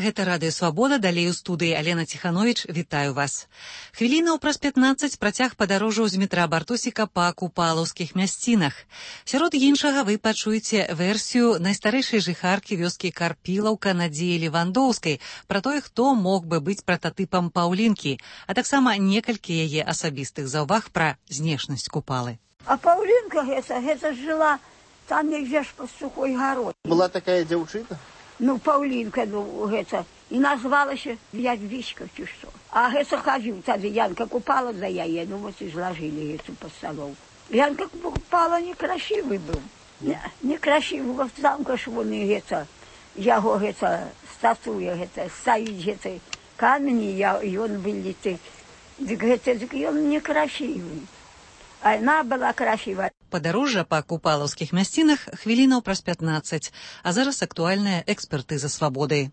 Гэта Радыё Свабода, далей у студыі Алена Ціхановіч. Вітаю вас. Хвілінаў праз 15 працяг падарожжаў з метра Бартосіка па купалаўскіх мясцінах. Сярод іншага вы пачуеце версію найстарэйшай жыхаркі вёскі Карпілаўка Надзеі Левандоўскай пра тое, хто мог бы быць прататыпам Паўлінкі, а таксама некалькі яе асабістых заўваг пра знешнасць купалы. А Паўлінка гэта жыла там нельзя ж под сухой горой. Была такая дзяўчына? Ну, Паўлінка, гэта, і назвалася Ядвічка, ці што. А гэта хадзіў тады, Янка купала за яе, ну, вот і зложили гэту под столом. Янка купала некрасивый был. Некрасивый, вот там, каш вони, гэта, яго, гэта, статуя, гэта, стаіць, гэта, камень, і он вылетит. Дык гэта, ён некрасивый. А она была красивая. Падарожжа па купалаўскіх мясцінах хвілінаў праз 15, а зараз актуальная экспертыза свабоды.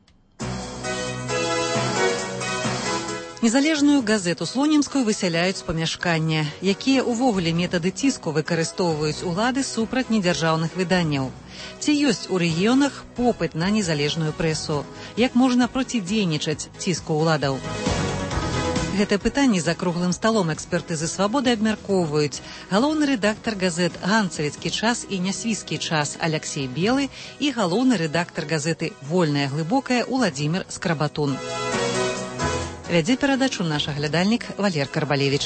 Незалежную газету Слонімскую высяляюць з памяшкання. Якія ўвогуле метады ціску выкарыстоўваюць улады супраць недзяржаўных выданняў? Ці ёсць у рэгіёнах попыт на незалежную прэсу? Як можна процідзейнічаць ціску ўладаў? Гэта пытанне за круглым сталом экспертызы свабоды абмяркоўваюць галоўны рэдактар газет «Ганцавіцкі час» і «Нясвійскі час» Аляксей Белы і галоўны рэдактар газеты «Вольная глыбокая» Уладзімір Скрабатун. Вядзе перадачу наш аглядальнік Валер Карбалевіч.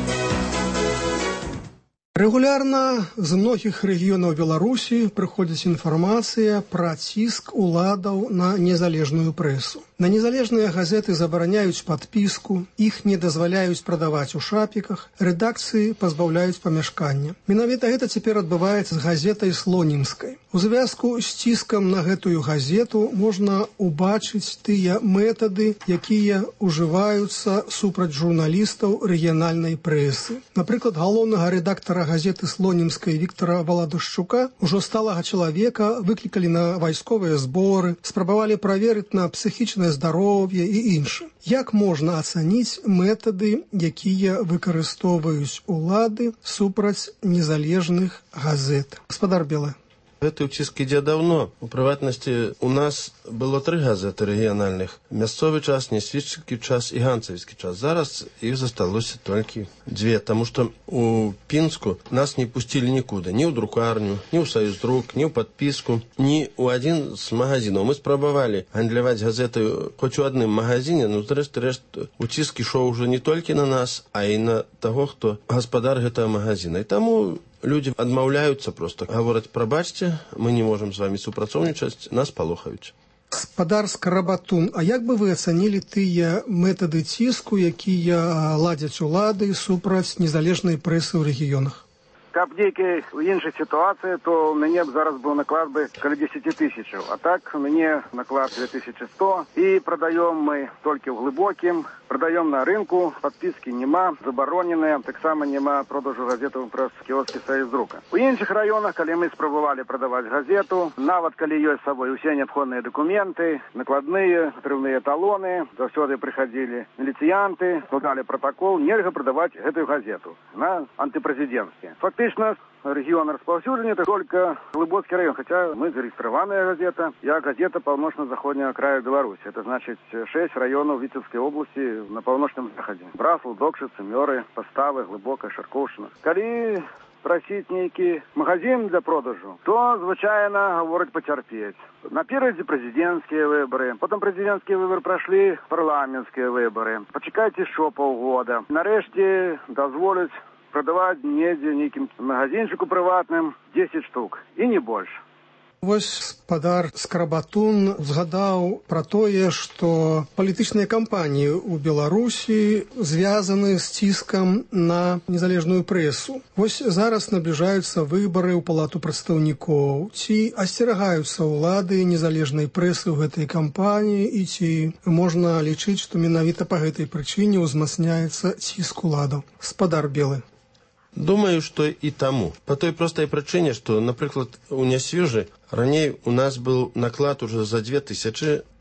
Рэгулярна з многіх рэгіёнаў Беларусі прыходзіць інфармацыя пра ціск уладаў на незалежную прэсу. На незалежныя газеты забараняюць падпіску, іх не дазваляюць прадаваць у шапіках, рэдакцыі пазбаўляюць памяшкання. Менавіта гэта цяпер адбываецца з газетай Слонімскай. У звязку з ціскам на гэтую газету можна убачыць тыя метады, якія ўжываюцца супраць журналістаў рэгіянальнай прэсы. Напрыклад, галоўнага рэдактара газеты Слонімскай Віктара Валадушчука, ужо сталага чалавека, выклікалі на вайсковыя зборы, спрабавалі праверыць на псіхічнае здароўе і іншае. Як можна ацаніць метады, якія выкарыстоўваюць улады супраць незалежных газет? Гаспадар Белы. Гэты ціск ідзе даўно. У прыватнасці, у нас было 3 газеты рэгіянальных. Мясцовы час, Нясвійскі час і Ганцавіцкі час. Зараз іх засталося толькі 2, таму што у Пінску нас не пусцілі нікуды. Ні ў друкарню, ні ў Саюздрук, ні ў падпіску, ні ў адзін з магазінаў. Мы спрабавалі гандляваць газеты хоць у адным магазіне, но зрэшты ціск ішоў ужо не толькі на нас, а і на таго, хто гаспадар гэтага магазіна. І таму людзі адмаўляюцца проста. Гавораць, прабачце, мы не можам з вамі супрацоўнічаць, нас палохаюць. Гаспадар Скрабатун, а як бы вы ацанілі тыя метады ціску, якія ладзяць улады супраць незалежнай прэсы ў рэгіёнах? Каб нейкай у іншай сітуацыі, то у мяне б зараз быў наклад бы каля 10 тысячаў. А так у мяне наклад 2100. І прадаём мы толькі ў глыбокім, прадаём на рынку, падпіскі няма, забароненыя, таксама няма продажу газетаў праз кіоскі Саюздрука. У іншых раёнах, калі мы спрабавалі прадаваць газету, нават калі ёсць з сабой усе неабходныя дакументы, накладныя, атрымныя талоны, заўсёды прыхадзілі міліцыянты, складалі пратакол, нельга прадаваць гэтую газету на антыпрэзідэнцкі. Фактычна, регион распаўсюджання это только Глыбоцкі район, хотя мы зарегистрированная газета, я газета паўночна-заходняга краю Беларуси. Это значит 6 районов Витебской области на паўночным заходе. Брасл, Докшицы, Мёры, Поставы, Глыбокая, Шаркоўшчына. Калі просить нейкі магазин для продажу, то звычайно говорить потерпеть. Напереди президентские выборы, потом президентские выборы прошли, парламентские выборы. Почекайте еще полгода. Нарешті дозволить продавать недзе нейкім магазинчику прыватным 10 штук і не больш. Вось гаспадар Скрабатун згадаў пра тое, што палітычныя кампаніі ў Беларусі звязаны з ціскам на незалежную прэсу. Вось зараз набліжаюцца выбары ў палату прадстаўнікоў. Ці асцерагаюцца ўлады незалежнай прэсы ў гэтай кампаніі і ці можна лічыць, што менавіта па гэтай прычыне ўзмацняецца ціск уладаў? Гаспадар Белы. Думаю, што і таму. Па той простай прычыне, што, напрыклад, у Нясвіжы раней у нас быў наклад уже за 2000, і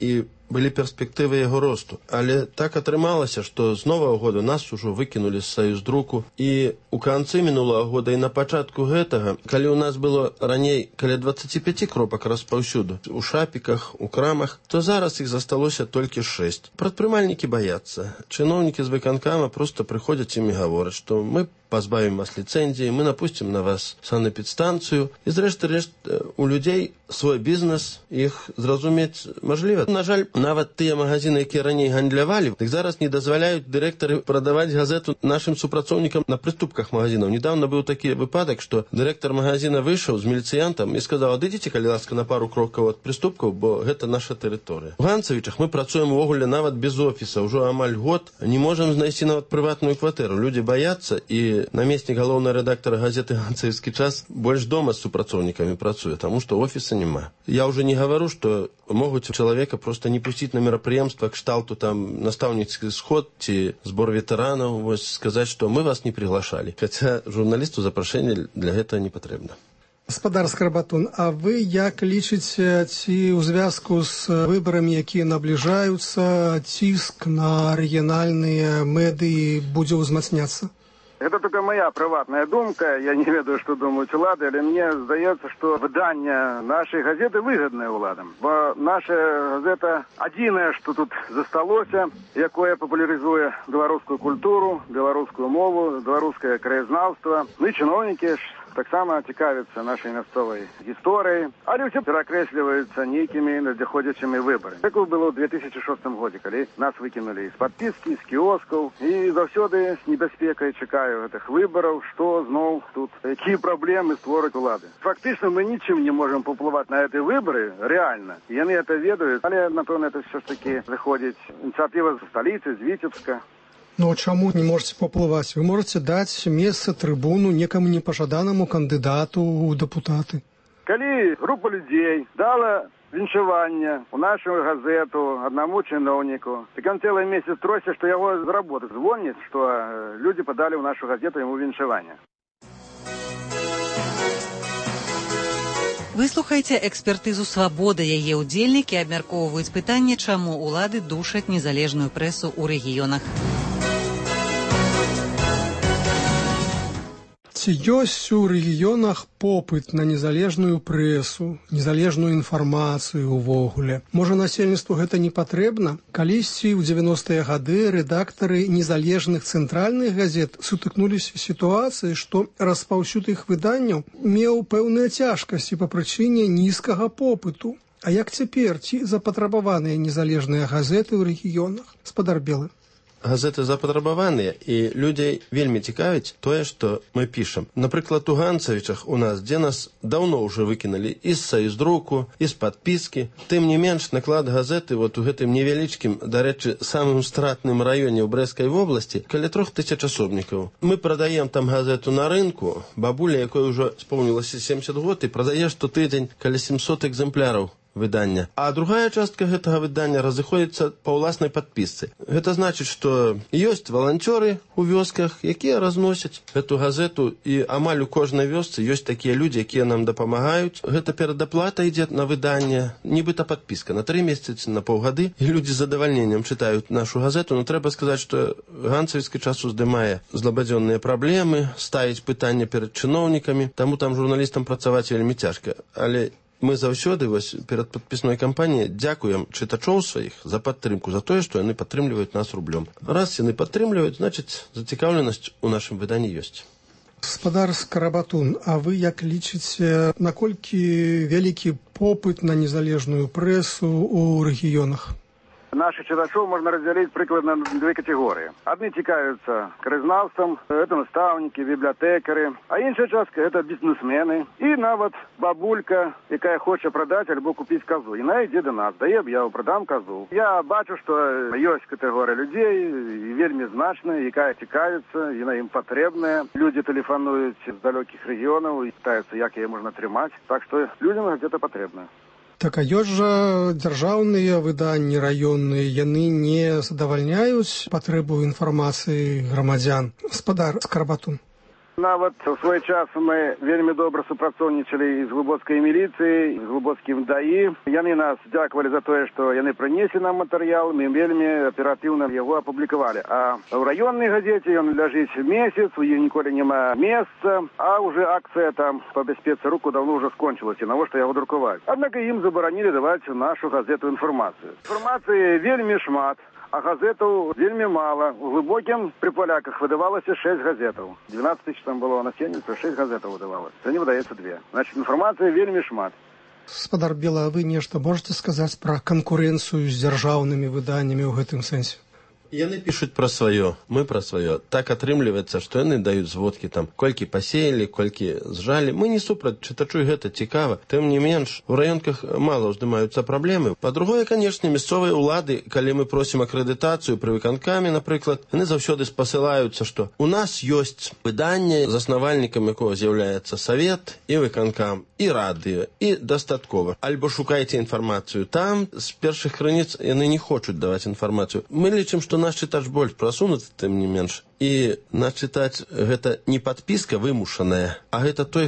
былі перспектывы яго росту. Але так атрымалася, што з новага года нас ужо выкінулі з саюздруку. І ў канцы мінулага года і на пачатку гэтага, калі ў нас было раней каля 25 кропак распаўсюду, у шапіках, у крамах, то зараз іх засталося толькі 6. Прадпрымальнікі баяцца. Чыноўнікі з выканкама проста прыходзяць ім і гавораць, што мы пазбавім вас ліцэнзіі, мы напусцім на вас санэпідстанцыю. І зрэшты рэшт у людзей свой бізнес, іх зразумець мажліва. На жаль, нават тыя магазины, якія раней гандлявалі, так зараз не дазваляюць дырэктары прадаваць газету нашым супрацоўнікам на прыступках магазинаў. Недавно быў такі выпадак, што дырэктар магазина выйшаў з міліцыянтам і сказаў: адыдзіце, калі ласка, на пару крокаў ад прыступкаў, бо гэта наша тэрыторыя. У Ганцавічах мы працуем увогуле нават без офіса. Ўжо амаль год не можам знайсці нават прыватную кватэру. Людзі баяцца, і намеснік галоўнага рэдактара газеты «Ганцавіцкі час» больш дома з супрацоўнікамі працуе, таму што офіса няма. Я ўжо не гавару, што могуць чалавека проста не пусціць на мерапрыемства кшталту там настаўніцкі сход ці збор ветэранаў, вось сказаць, што мы вас не приглашалі. Хаця журналісту запрашэнне для гэтага не патрэбна. Гаспадар Скарбатун, а вы як лічыце, ці ў звязку з выбарамі, якія набліжаюцца, ціск на рэгіянальныя медыі будзе ўзмацняцца? Это только моя приватная думка. Я не ведаю, что думают улады, але мне здаецца, что выдание нашей газеты выгодное уладам. Бо наша газета адзінае, что тут засталося, якое папулярызуе беларускую культуру, беларускую мову, беларускае краязнаўства. Ну і чыноўнікі ж таксама цікавяцца нашай мясцовай гісторыяй, але ўсе перакрэсліваюцца нейкімі надыходзячымі выбарамі. Так было ў 2006 годзе, калі нас выкінулі з падпіскі, з кіоскаў, і заўсёды з небяспекай чакаю гэтых выбараў, што зноў тут, якія праблемы створаць улады. Фактычна мы нічым не можам паўплываць на гэтыя выбары, рэальна. Яны это ведаюць, але, напэўна, это ўсё ж такі зыходзіць ініцыятыва з сталіцы, з Віцебска. Ну, чаму не можете паўплываць? Вы можете даць месца, трыбуну некаму непажаданаму кандыдату ў дэпутаты. Калі група людзей дала віншаванне у нашу газету аднаму чыноўніку, так ён цэлы месяц трося, што яго з работы звоняць, што людзі падалі ў нашу газету яму віншаванне. Выслухайце экспертызу «Свабода». Яе ўдзельнікі абмяркоўваюць пытанне, чаму улады душаць незалежную прэсу ў рэгіёнах. Ці ёсць у рэгіёнах попыт на незалежную прэсу, незалежную інфармацыю ўвогуле? Можа, насельніцтву гэта не патрэбна? Калісьці ў 90-е гады рэдактары незалежных цэнтральных газет сутыкнуліся з сітуацыяй, што распаўсюд іх выданняў меў пэўныя цяжкасці па прычыне нізкага попыту. А як цяпер? Ці запатрабаваныя незалежныя газеты ў рэгіёнах? Гаспадар Белы. Газеты запатрабаваныя, і людзей вельмі цікавіць тое, што мы пішам. Напрыклад, у Ганцавічах у нас, дзе нас даўно ўжо выкінулі і з саюздруку, і з падпіскі. Тым не менш, наклад газеты вот у гэтым невялічкім, дарэчы, самым стратным раёне ў Брэскай вобласці, каля 3000 асобнікаў. Мы прадаем там газету на рынку, бабуля, якой ужо споўнілася 70 год, і прадае штотыдзень каля 700 экземпляраў выдання. А другая частка гэтага выдання разыходзіцца па ўласнай падпісцы. Гэта значыць, што ёсць валанцёры ў вёсках, якія разносяць гэту газету, і амаль у кожнай вёсцы ёсць такія людзі, якія нам дапамагаюць. Гэта перадаплата ідзе на выданне, нібыта падпіска на 3 месяцы, на паўгады, і людзі з задавальненнем чытаюць нашу газету. Но трэба сказаць, што Ганцавіцкі час уздымае злабадзённыя праблемы, ставіць пытанне перад чыноўнікамі, таму там журналістам працаваць вельмі цяжка. Але мы заўсёды вось перад падпісной кампаніяй дзякуем чытачоў сваіх за падтрымку, за тое, што яны падтрымліваюць нас рублём. Раз яны падтрымліваюць, значыць, зацікаўленасць у нашым выданні ёсць. Гаспадар Скарбатун, а вы як лічыце, наколькі вялікі попыт на незалежную прэсу ў рэгіёнах? Наших читачов можно разделить прикладно на 2 категории. Одни цікавятся краязнавством, это наставники, библиотекари, а іншая частка это бізнесмени. І нават бабулька, яка хоче продати або купити козу. І вона йде до нас, дає об'яву, продам козу. Я бачу, що є категорія людей, вельми значна, яка цікавиться, вона їм потрібна. Люди телефонують з далеких регіонів і питаються, як її можна тримати. Так що людям газета потрібна. Так, а ёсць жа дзяржаўныя выданні раённыя, яны не задавальняюць патрэбу інфармацыі грамадзян. Гаспадар Скарбатун. Нават у свой час мы вельмі добра супрацоўнічалі з глыбоцкай міліцыяй, з глыбоцкім ДАІ. Яны нас дзякавалі за тое, што яны прынеслі нам матэрыял, мы вельмі аператыўна яго апублікавалі. А ў раённай газеце ён ляжыць месяц, у іх ніколі няма месца, а уже акцыя там па бяспецы руку даўно ўжо скончылася, навошта яго друкаваць. Аднак ім забаранілі даваць нашу газету інфармацыю. Інфармацыі вельмі шмат. А газетаў вельмі мала. У глыбокім пры паляках выдавалася 6 газетаў. 12 тысяч там было насельніцтва, 6 газетаў выдавалася. Сёння выдаецца 2. Значит, інфармацыі вельмі шмат. Гаспадар Бела, а вы нешта можете сказаць пра канкурэнцыю з дзяржаўнымі выданнямі ў гэтым сэнсе? Яны пишут про свое, мы про свое. Так атрымліваецца, што яны даюць зводкі там, колькі пасеялі, колькі зжалі. Мы не супраць, чытачу гэта цікава. Тым не менш, у раёнках мала ўздымаюцца праблемы. Па-другое, канешне, мясцовыя ўлады, калі мы просім акрэдытацыю пры выканкаме, напрыклад, яны заўсёды спасылаюцца, што у нас ёсць выданне, заснавальнікам якога з'яўляецца савет і выканкам, і радыё, і дастаткова. Альбо шукайце інфармацыю там, з першых крыніц яны не хочуць даваць інфармацыю. Мы лічым, што наш чытач больш прасунуты, тым не менш. І наш чытач гэта не падпіска вымушаная, а гэта той,